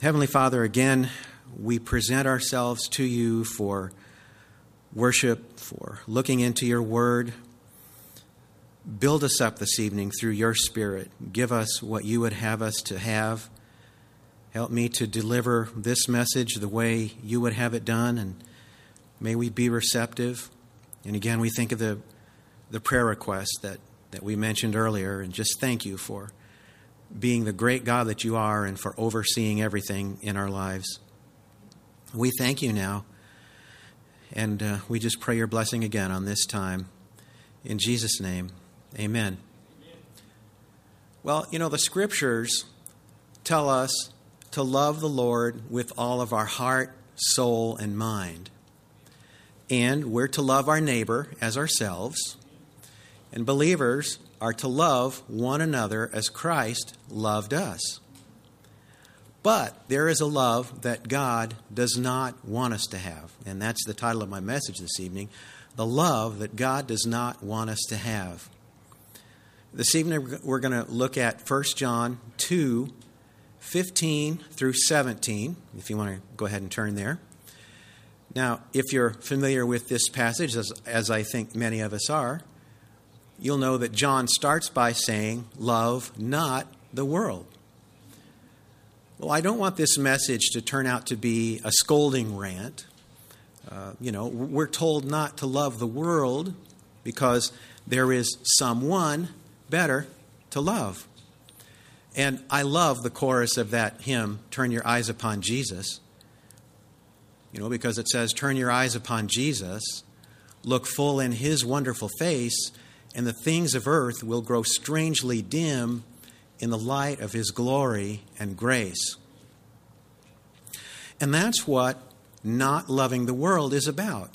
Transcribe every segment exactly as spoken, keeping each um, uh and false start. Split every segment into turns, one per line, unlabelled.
Heavenly Father, again, we present ourselves to you for worship, for looking into your word. Build us up this evening through your Spirit. Give us what you would have us to have. Help me to deliver this message the way you would have it done, and may we be receptive. And again, we think of the, the prayer request that, that we mentioned earlier, and just thank you for being the great God that you are and for overseeing everything in our lives. We thank you now, and uh, we just pray your blessing again on this time. In Jesus' name, amen. Amen. Well, you know, the Scriptures tell us to love the Lord with all of our heart, soul, and mind. And we're to love our neighbor as ourselves. And believers are to love one another as Christ loved us. But there is a love that God does not want us to have. And that's the title of my message this evening. The love that God does not want us to have. This evening we're going to look at First John two, fifteen through seventeen, if you want to go ahead and turn there. Now, if you're familiar with this passage, as, as I think many of us are, you'll know that John starts by saying, love not the world. Well, I don't want this message to turn out to be a scolding rant. Uh, you know, we're told not to love the world because there is someone better to love. And I love the chorus of that hymn, Turn Your Eyes Upon Jesus. You know, because it says, turn your eyes upon Jesus, look full in his wonderful face, and the things of earth will grow strangely dim in the light of his glory and grace. And that's what not loving the world is about.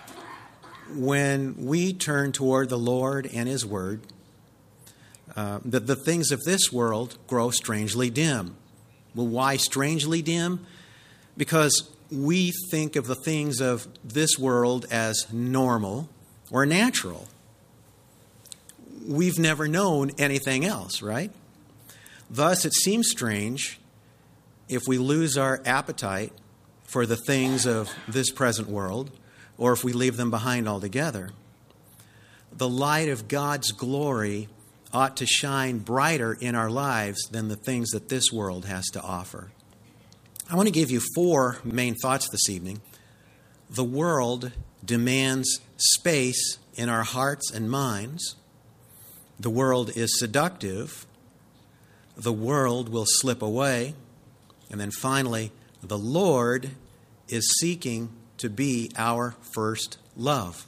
When we turn toward the Lord and his word, uh, the, the things of this world grow strangely dim. Well, why strangely dim? Because we think of the things of this world as normal or natural. We've never known anything else, right? Thus, it seems strange if we lose our appetite for the things of this present world, or if we leave them behind altogether. The light of God's glory ought to shine brighter in our lives than the things that this world has to offer. I want to give you four main thoughts this evening. The world demands space in our hearts and minds. The world is seductive. The world will slip away. And then finally, the Lord is seeking to be our first love.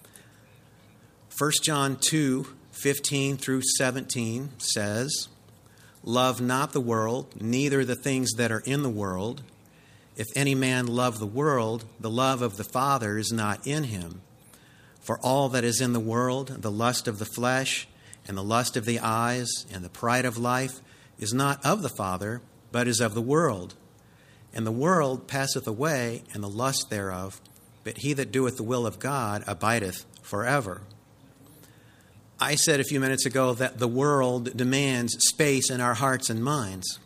First John two, fifteen through seventeen says, love not the world, neither the things that are in the world. If any man love the world, the love of the Father is not in him. For all that is in the world, the lust of the flesh, and the lust of the eyes, and the pride of life, is not of the Father, but is of the world. And the world passeth away, and the lust thereof, but he that doeth the will of God abideth forever. I said a few minutes ago that the world demands space in our hearts and minds.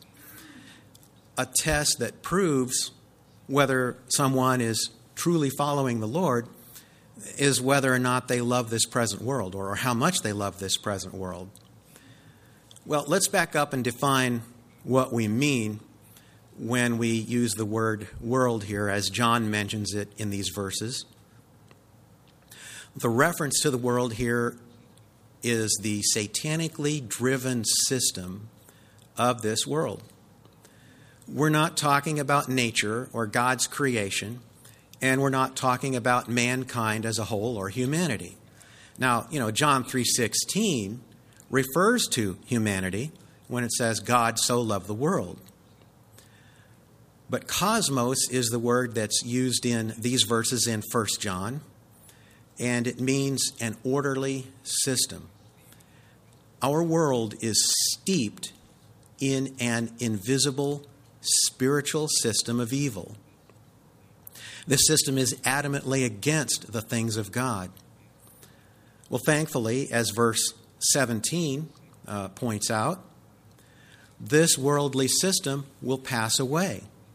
A test that proves whether someone is truly following the Lord is whether or not they love this present world, or how much they love this present world. Well, let's back up and define what we mean when we use the word world here, as John mentions it in these verses. The reference to the world here is the satanically driven system of this world. We're not talking about nature or God's creation, and we're not talking about mankind as a whole or humanity. Now, you know, John three sixteen refers to humanity when it says God so loved the world. But cosmos is the word that's used in these verses in First John, and it means an orderly system. Our world is steeped in an invisible spiritual system of evil. This system is adamantly against the things of God. Well, thankfully, as verse seventeen uh, points out, this worldly system will pass away.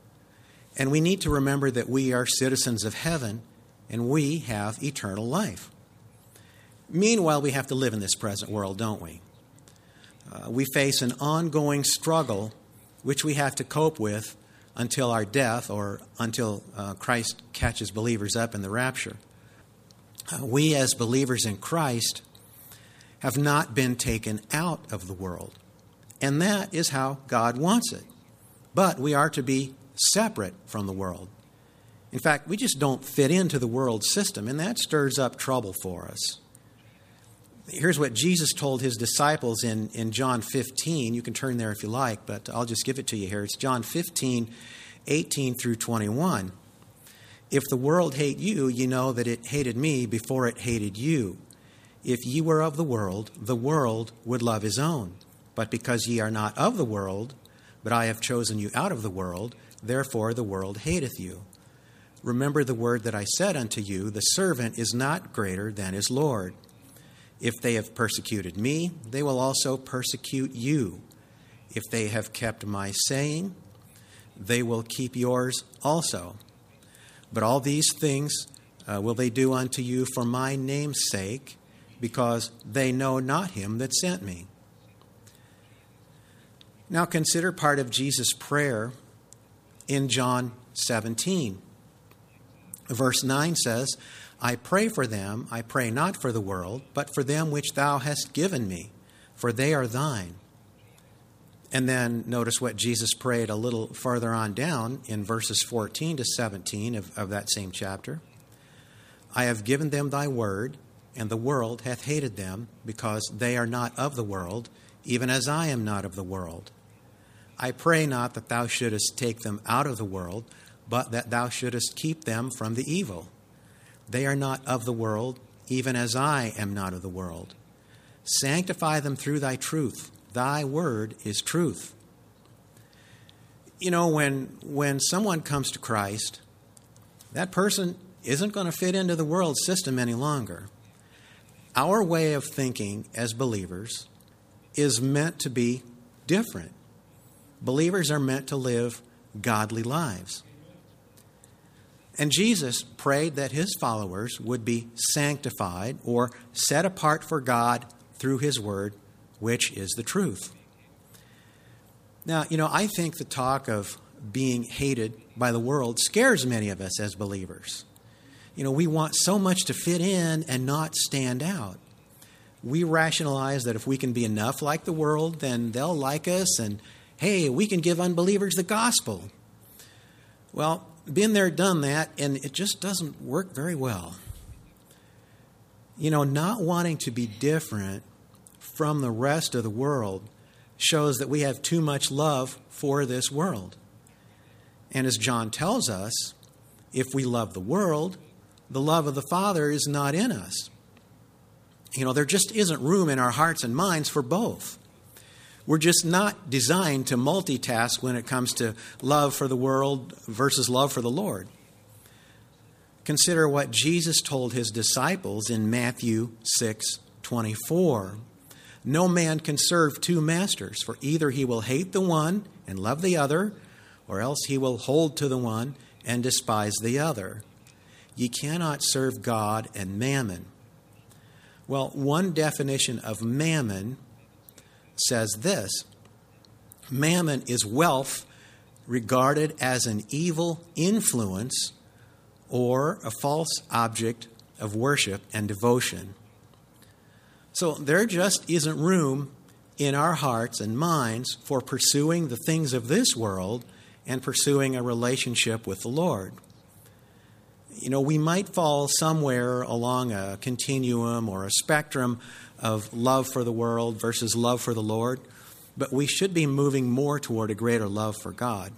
And we need to remember that we are citizens of heaven and we have eternal life. Meanwhile, we have to live in this present world, don't we? Uh, we face an ongoing struggle which we have to cope with until our death or until uh, Christ catches believers up in the rapture. Uh, we as believers in Christ have not been taken out of the world. And that is how God wants it. But we are to be separate from the world. In fact, we just don't fit into the world system, and that stirs up trouble for us. Here's what Jesus told his disciples in, in John fifteen. You can turn there if you like, but I'll just give it to you here. It's John fifteen, eighteen through twenty-one. If the world hate you, you know that it hated me before it hated you. If ye were of the world, the world would love his own. But because ye are not of the world, but I have chosen you out of the world, therefore the world hateth you. Remember the word that I said unto you, the servant is not greater than his Lord. If they have persecuted me, they will also persecute you. If they have kept my saying, they will keep yours also. But all these things uh, will they do unto you for my name's sake, because they know not him that sent me. Now consider part of Jesus' prayer in John seventeen. Verse nine says, I pray for them, I pray not for the world, but for them which thou hast given me, for they are thine. And then notice what Jesus prayed a little farther on down in verses fourteen to seventeen of, of that same chapter. I have given them thy word, and the world hath hated them, because they are not of the world, even as I am not of the world. I pray not that thou shouldest take them out of the world, but that thou shouldest keep them from the evil. They are not of the world, even as I am not of the world. Sanctify them through thy truth. Thy word is truth. You know, when when someone comes to Christ, that person isn't going to fit into the world system any longer. Our way of thinking as believers is meant to be different. Believers are meant to live godly lives. And Jesus prayed that his followers would be sanctified or set apart for God through his word, which is the truth. Now, you know, I think the talk of being hated by the world scares many of us as believers. You know, we want so much to fit in and not stand out. We rationalize that if we can be enough like the world, then they'll like us, and hey, we can give unbelievers the gospel. Well, been there, done that, and it just doesn't work very well. You know, not wanting to be different from the rest of the world shows that we have too much love for this world. And as John tells us, if we love the world, the love of the Father is not in us. You know, there just isn't room in our hearts and minds for both. We're just not designed to multitask when it comes to love for the world versus love for the Lord. Consider what Jesus told his disciples in Matthew six twenty-four. No man can serve two masters, for either he will hate the one and love the other, or else he will hold to the one and despise the other. Ye cannot serve God and mammon. Well, one definition of mammon says this: mammon is wealth regarded as an evil influence or a false object of worship and devotion. So there just isn't room in our hearts and minds for pursuing the things of this world and pursuing a relationship with the Lord. You know, we might fall somewhere along a continuum or a spectrum of love for the world versus love for the Lord, but we should be moving more toward a greater love for God.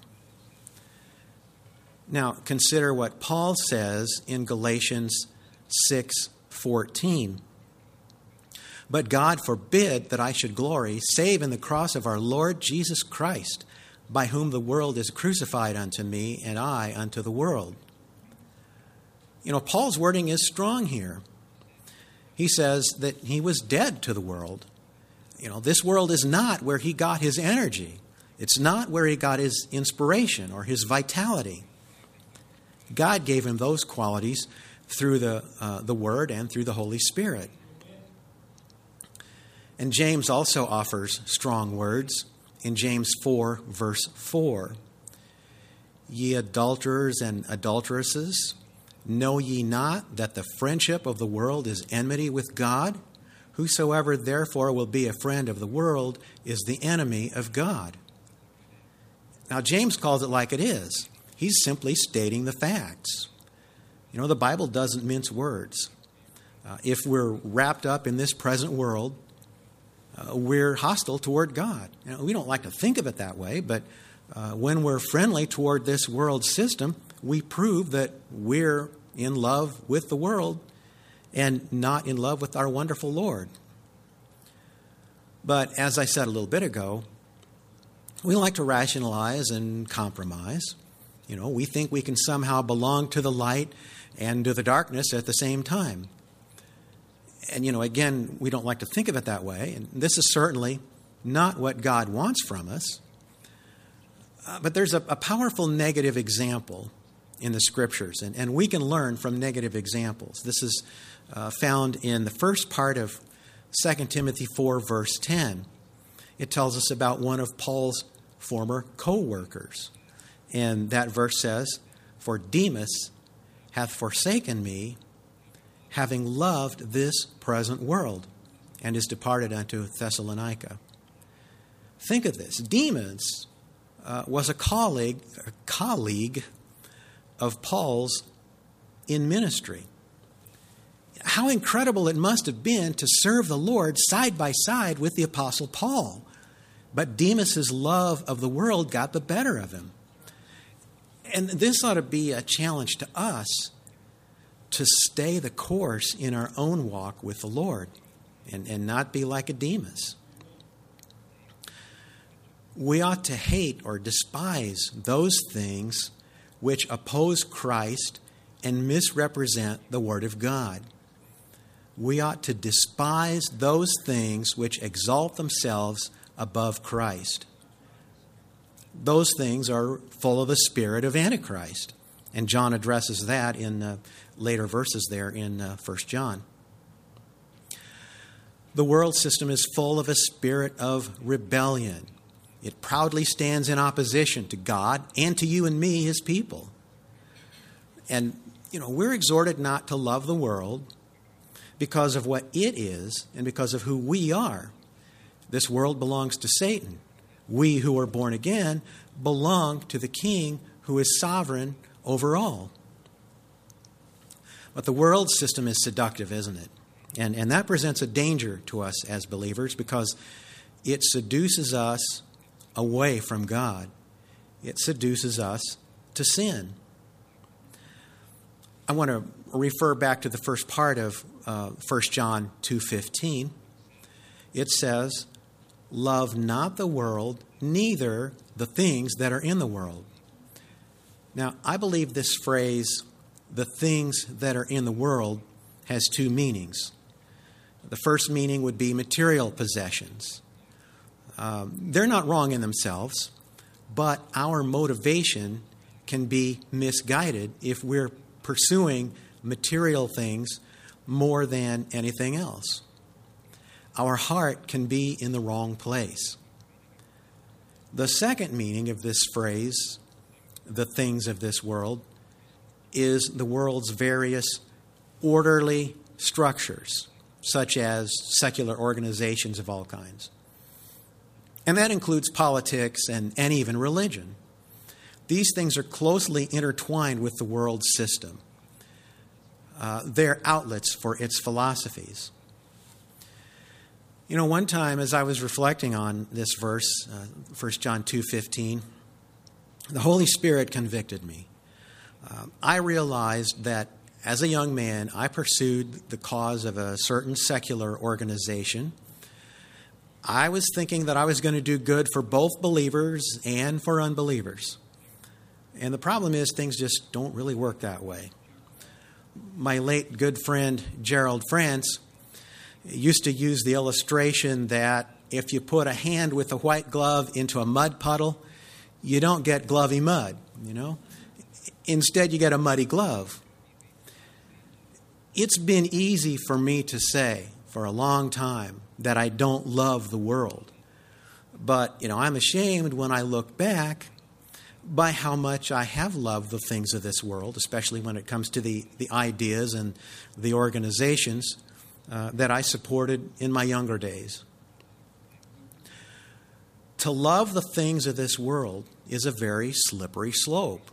Now, consider what Paul says in Galatians six fourteen. But God forbid that I should glory, save in the cross of our Lord Jesus Christ, by whom the world is crucified unto me, and I unto the world. You know, Paul's wording is strong here. He says that he was dead to the world. You know, this world is not where he got his energy. It's not where he got his inspiration or his vitality. God gave him those qualities through the, uh, the Word and through the Holy Spirit. And James also offers strong words in James four, verse four. Ye adulterers and adulteresses, know ye not that the friendship of the world is enmity with God? Whosoever therefore will be a friend of the world is the enemy of God. Now, James calls it like it is. He's simply stating the facts. You know, the Bible doesn't mince words. Uh, if we're wrapped up in this present world, uh, we're hostile toward God. You know, we don't like to think of it that way, but uh, when we're friendly toward this world system, we prove that we're in love with the world and not in love with our wonderful Lord. But as I said a little bit ago, we like to rationalize and compromise. You know, we think we can somehow belong to the light and to the darkness at the same time. And, you know, again, we don't like to think of it that way. And this is certainly not what God wants from us. Uh, but there's a, a powerful negative example in the Scriptures, and, and we can learn from negative examples. This is uh, found in the first part of Second Timothy four, verse ten. It tells us about one of Paul's former co-workers. And that verse says, For Demas hath forsaken me, having loved this present world, and is departed unto Thessalonica. Think of this. Demas uh, was a colleague, a colleague of Paul's in ministry. How incredible it must have been to serve the Lord side by side with the Apostle Paul. But Demas's love of the world got the better of him. And this ought to be a challenge to us to stay the course in our own walk with the Lord and, and not be like a Demas. We ought to hate or despise those things which oppose Christ and misrepresent the Word of God. We ought to despise those things which exalt themselves above Christ. Those things are full of the spirit of Antichrist. And John addresses that in uh, later verses there in uh, First John. The world system is full of a spirit of rebellion. It proudly stands in opposition to God and to you and me, His people. And, you know, we're exhorted not to love the world because of what it is and because of who we are. This world belongs to Satan. We who are born again belong to the King who is sovereign over all. But the world system is seductive, isn't it? And, and that presents a danger to us as believers because it seduces us away from God. It seduces us to sin. I want to refer back to the first part of uh, First John two fifteen. It says, Love not the world, neither the things that are in the world. Now, I believe this phrase, the things that are in the world, has two meanings. The first meaning would be material possessions. Um, they're not wrong in themselves, but our motivation can be misguided if we're pursuing material things more than anything else. Our heart can be in the wrong place. The second meaning of this phrase, the things of this world, is the world's various orderly structures, such as secular organizations of all kinds. And that includes politics and, and even religion. These things are closely intertwined with the world system. Uh, they're outlets for its philosophies. You know, one time as I was reflecting on this verse, uh, First John two fifteen, the Holy Spirit convicted me. Uh, I realized that as a young man, I pursued the cause of a certain secular organization. I was thinking that I was going to do good for both believers and for unbelievers. And the problem is things just don't really work that way. My late good friend Gerald France used to use the illustration that if you put a hand with a white glove into a mud puddle, you don't get glovey mud, you know. Instead, you get a muddy glove. It's been easy for me to say for a long time that I don't love the world. But, you know, I'm ashamed when I look back by how much I have loved the things of this world, especially when it comes to the, the ideas and the organizations uh, that I supported in my younger days. To love the things of this world is a very slippery slope.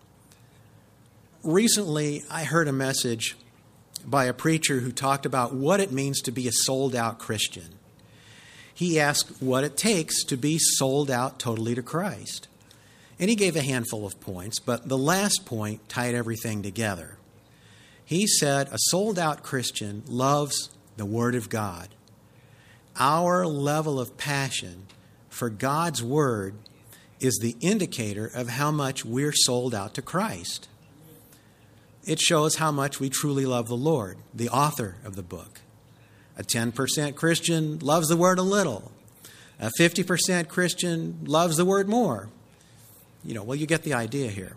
Recently, I heard a message by a preacher who talked about what it means to be a sold-out Christian. He asked what it takes to be sold out totally to Christ. And he gave a handful of points, but the last point tied everything together. He said a sold-out Christian loves the Word of God. Our level of passion for God's Word is the indicator of how much we're sold out to Christ. It shows how much we truly love the Lord, the author of the book. A ten percent Christian loves the Word a little. A fifty percent Christian loves the Word more. You know, well, you get the idea here.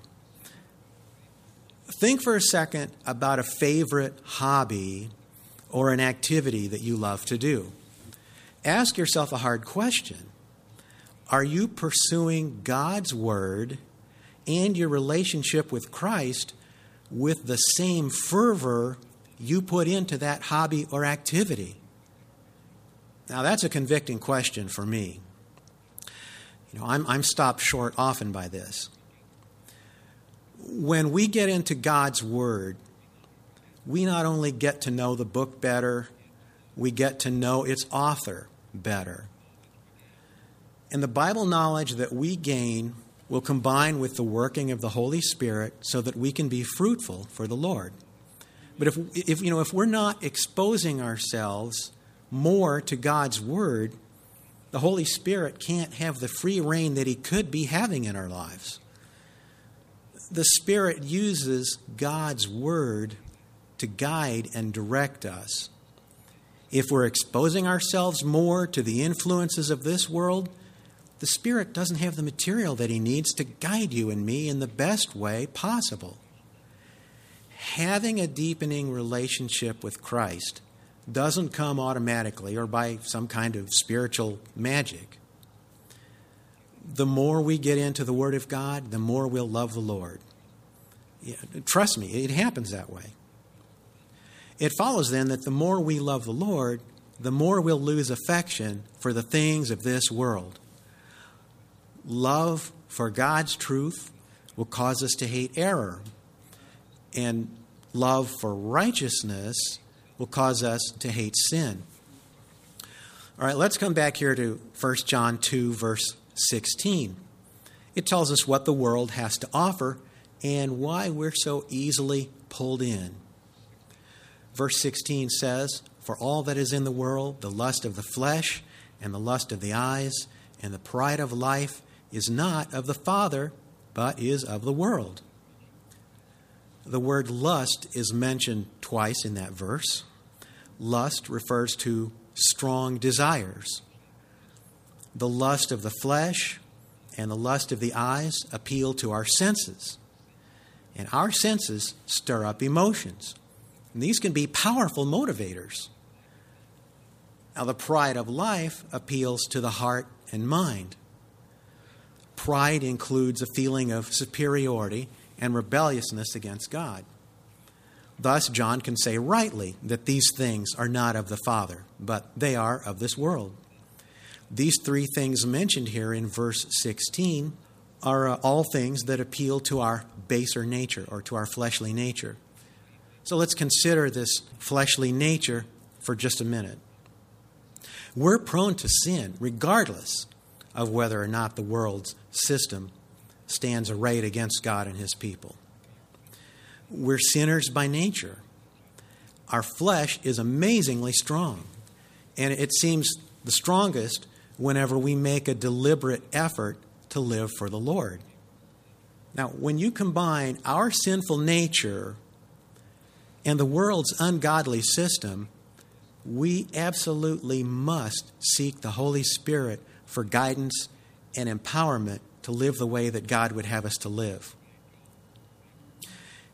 Think for a second about a favorite hobby or an activity that you love to do. Ask yourself a hard question. Are you pursuing God's Word and your relationship with Christ with the same fervor you put into that hobby or activity? Now, that's a convicting question for me. You know, I'm, I'm stopped short often by this. When we get into God's Word, we not only get to know the book better, we get to know its author better. And the Bible knowledge that we gain will combine with the working of the Holy Spirit so that we can be fruitful for the Lord. But if, if you know, if we're not exposing ourselves more to God's Word, the Holy Spirit can't have the free reign that He could be having in our lives. The Spirit uses God's Word to guide and direct us. If we're exposing ourselves more to the influences of this world, the Spirit doesn't have the material that He needs to guide you and me in the best way possible. Having a deepening relationship with Christ doesn't come automatically or by some kind of spiritual magic. The more we get into the Word of God, the more we'll love the Lord. Yeah, trust me, it happens that way. It follows then that the more we love the Lord, the more we'll lose affection for the things of this world. Love for God's truth will cause us to hate error. And love for righteousness will cause us to hate sin. All right, let's come back here to First John two, verse sixteen. It tells us what the world has to offer and why we're so easily pulled in. Verse sixteen says, "For all that is in the world, the lust of the flesh and the lust of the eyes and the pride of life is not of the Father, but is of the world." The word lust is mentioned twice in that verse. Lust refers to strong desires. The lust of the flesh and the lust of the eyes appeal to our senses. And our senses stir up emotions. And these can be powerful motivators. Now, the pride of life appeals to the heart and mind. Pride includes a feeling of superiority and rebelliousness against God. Thus, John can say rightly that these things are not of the Father, but they are of this world. These three things mentioned here in verse sixteen are uh, all things that appeal to our baser nature or to our fleshly nature. So let's consider this fleshly nature for just a minute. We're prone to sin regardless of whether or not the world's system stands arrayed against God and His people. We're sinners by nature. Our flesh is amazingly strong, and it seems the strongest whenever we make a deliberate effort to live for the Lord. Now, when you combine our sinful nature and the world's ungodly system, we absolutely must seek the Holy Spirit for guidance and empowerment to live the way that God would have us to live.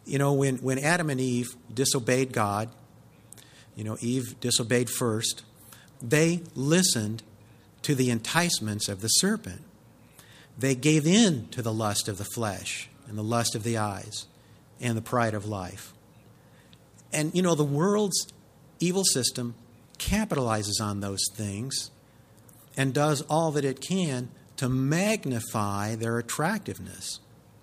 You know, when, when Adam and Eve disobeyed God, you know, Eve disobeyed first, they listened to the enticements of the serpent. They gave in to the lust of the flesh and the lust of the eyes and the pride of life. And, you know, the world's evil system capitalizes on those things and does all that it can to magnify their attractiveness.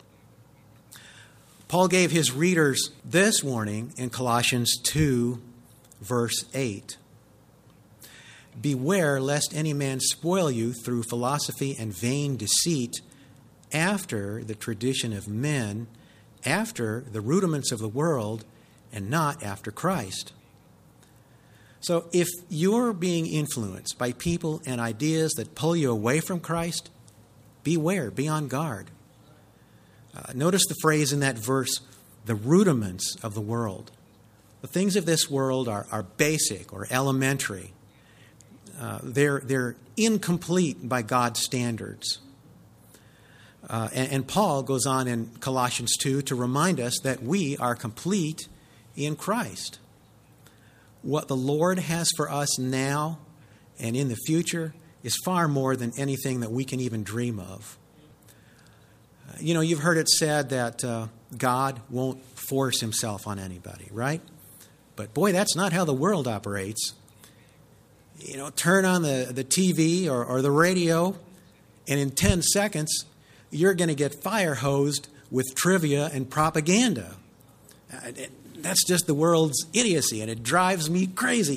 Paul gave his readers this warning in Colossians two, verse eight. Beware lest any man spoil you through philosophy and vain deceit, after the tradition of men, after the rudiments of the world, and not after Christ. So if you're being influenced by people and ideas that pull you away from Christ, beware, be on guard. Uh, notice the phrase in that verse, the rudiments of the world. The things of this world are, are basic or elementary. Uh, they're, they're incomplete by God's standards. Uh, and, and Paul goes on in Colossians two to remind us that we are complete in Christ. What the Lord has for us now and in the future is far more than anything that we can even dream of. Uh, you know, you've heard it said that uh, God won't force himself on anybody, right? But boy, that's not how the world operates. You know, turn on the, the T V or, or the radio, and in ten seconds, you're going to get fire hosed with trivia and propaganda. Uh, it, that's just the world's idiocy, and it drives me crazy.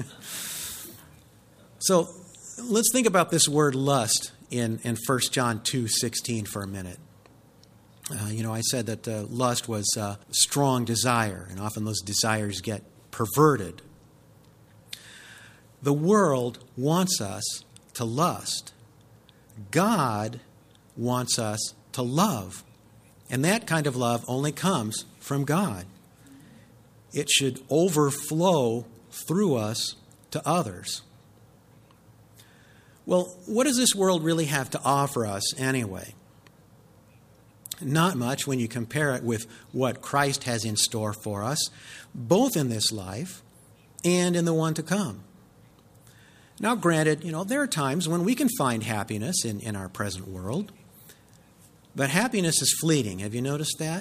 So let's think about this word lust in, in First John two sixteen for a minute. Uh, you know, I said that uh, lust was uh, strong desire, and often those desires get perverted. The world wants us to lust. God wants us to love. And that kind of love only comes from God. It should overflow through us to others. Well, what does this world really have to offer us anyway? Not much when you compare it with what Christ has in store for us, both in this life and in the one to come. Now, granted, you know, there are times when we can find happiness in, in our present world, but happiness is fleeting. Have you noticed that?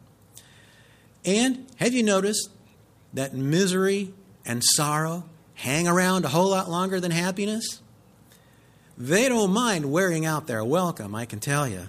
And have you noticed that misery and sorrow hang around a whole lot longer than happiness? They don't mind wearing out their welcome, I can tell you.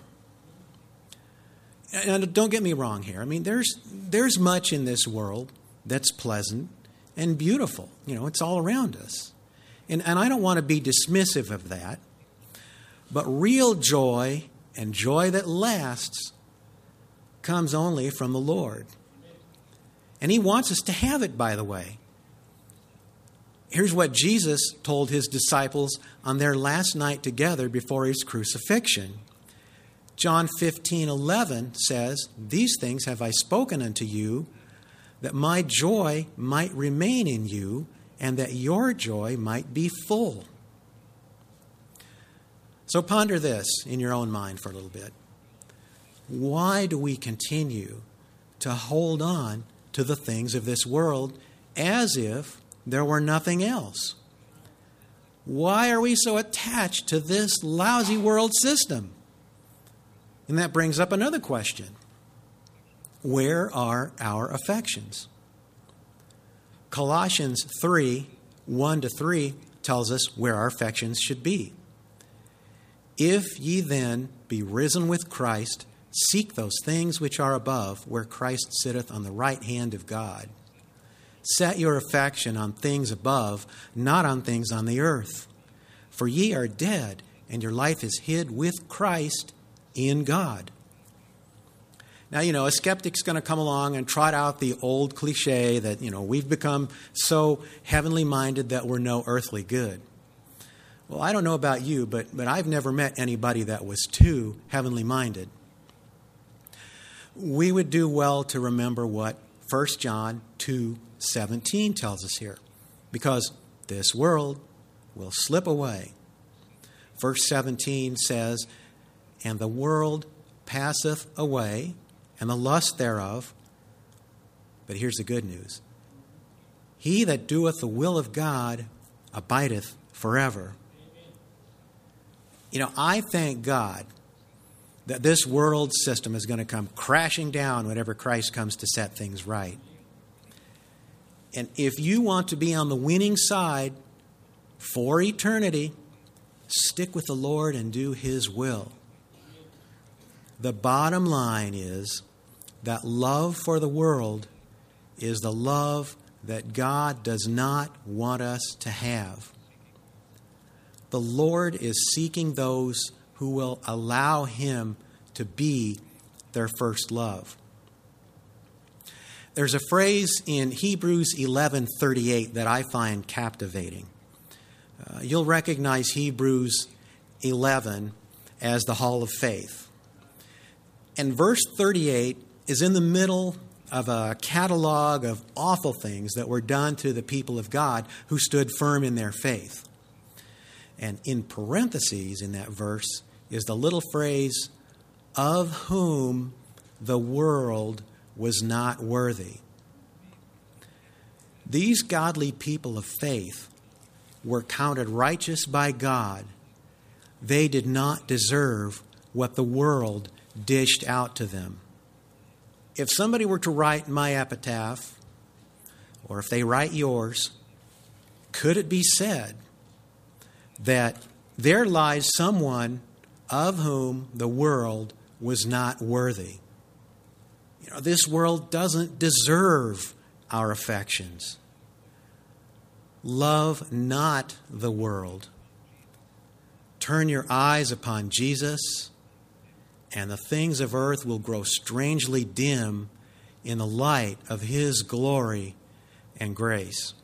And don't get me wrong here. I mean, there's there's much in this world that's pleasant and beautiful. You know, it's all around us. And, and I don't want to be dismissive of that. But real joy and joy that lasts comes only from the Lord. And he wants us to have it, by the way. Here's what Jesus told his disciples on their last night together before his crucifixion. John fifteen eleven says, "These things have I spoken unto you, that my joy might remain in you, and that your joy might be full." So ponder this in your own mind for a little bit. Why do we continue to hold on to the things of this world as if there were nothing else? Why are we so attached to this lousy world system? And that brings up another question. Where are our affections? Colossians three, one to three tells us where our affections should be. "If ye then be risen with Christ, seek those things which are above, where Christ sitteth on the right hand of God. Set your affection on things above, not on things on the earth. For ye are dead, and your life is hid with Christ in God." Now, you know, a skeptic's going to come along and trot out the old cliche that, you know, we've become so heavenly minded that we're no earthly good. Well, I don't know about you, but, but I've never met anybody that was too heavenly minded. We would do well to remember what First John two seventeen tells us here, because this world will slip away. Verse seventeen says, "And the world passeth away, and the lust thereof, But here's the good news. He that doeth the will of God abideth forever. You know, I thank God that this world system is going to come crashing down whenever Christ comes to set things right. And if you want to be on the winning side for eternity, stick with the Lord and do His will. The bottom line is that love for the world is the love that God does not want us to have. The Lord is seeking those who will allow Him to be their first love. There's a phrase in Hebrews eleven thirty-eight that I find captivating. Uh, you'll recognize Hebrews eleven as the Hall of Faith. And verse thirty-eight is in the middle of a catalog of awful things that were done to the people of God who stood firm in their faith. And in parentheses in that verse is the little phrase, of whom the world was not worthy. These godly people of faith were counted righteous by God. They did not deserve what the world dished out to them. If somebody were to write my epitaph, or if they write yours, could it be said that there lies someone of whom the world was not worthy? You know, this world doesn't deserve our affections. Love not the world. Turn your eyes upon Jesus, and the things of earth will grow strangely dim in the light of His glory and grace.